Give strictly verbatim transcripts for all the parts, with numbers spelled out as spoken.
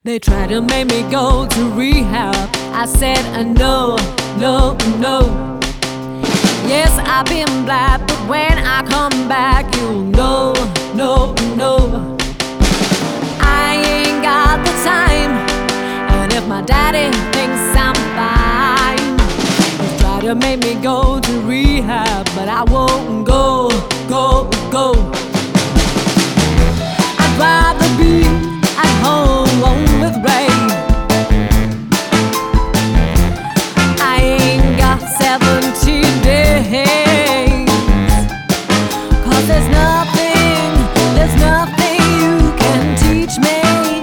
They tried to make me go to rehab. I said uh, no, no, no. Yes, I've been black, but when I come back, you'll know, no, no. I ain't got the time, and if my daddy thinks I'm fine, they try to make me go to rehab, but I won't go, go, go. I'd rather be at home with Ray. I ain't got seventy days, 'cause there's nothing, there's nothing you can teach me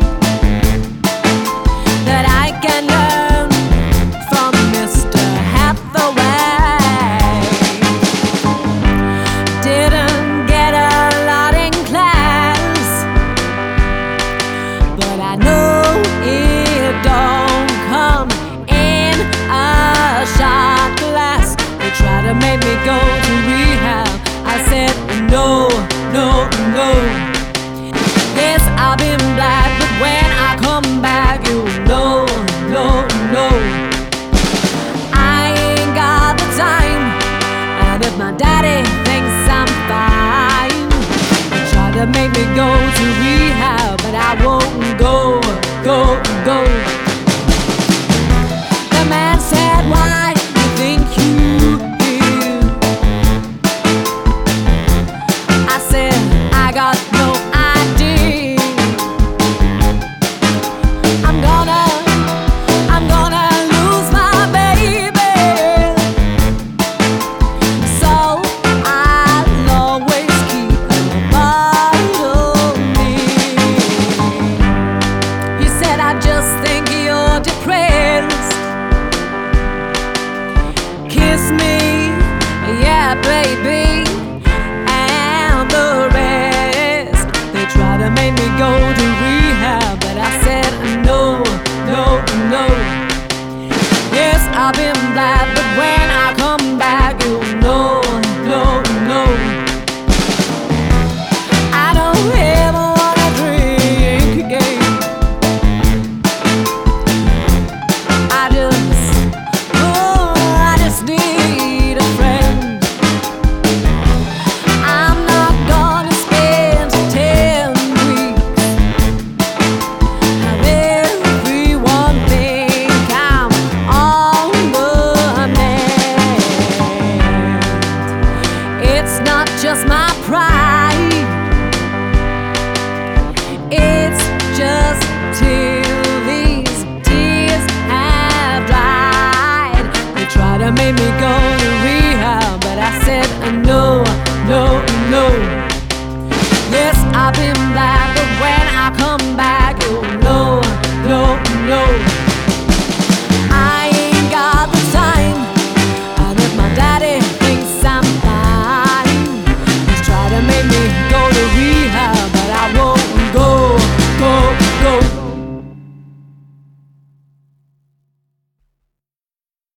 that I can learn from Mister Hathaway. Didn't get a lot in class, but I know it don't come in a shot glass. They try to make me go to rehab. I said no, no, no. Yes, I've been black, but when I come back, you know, no, no. I ain't got the time, and if my daddy thinks I'm fine, they try to make me go to rehab, but I won't go, go, go. The man said, why you think you here? I said, I got no idea. I'm gonna, I'm gonna lose my baby, so I'll always keep a bottle near. He said, I just think you're depressed. Kiss me, yeah, baby, and the rest. They try to make me go to rehab, but I said no, no, no. Yes, I've been black, but when I come back, you know, no, no. I don't ever wanna drink again. I just, oh, I just need a friend. I'm not gonna spend ten weeks have everyone think I'm on the mend. It's not just my pride, it's just till these tears have dried. They try to make me go to rehab, but I said uh, no, no, no. Yes, I've been black, but when I come back,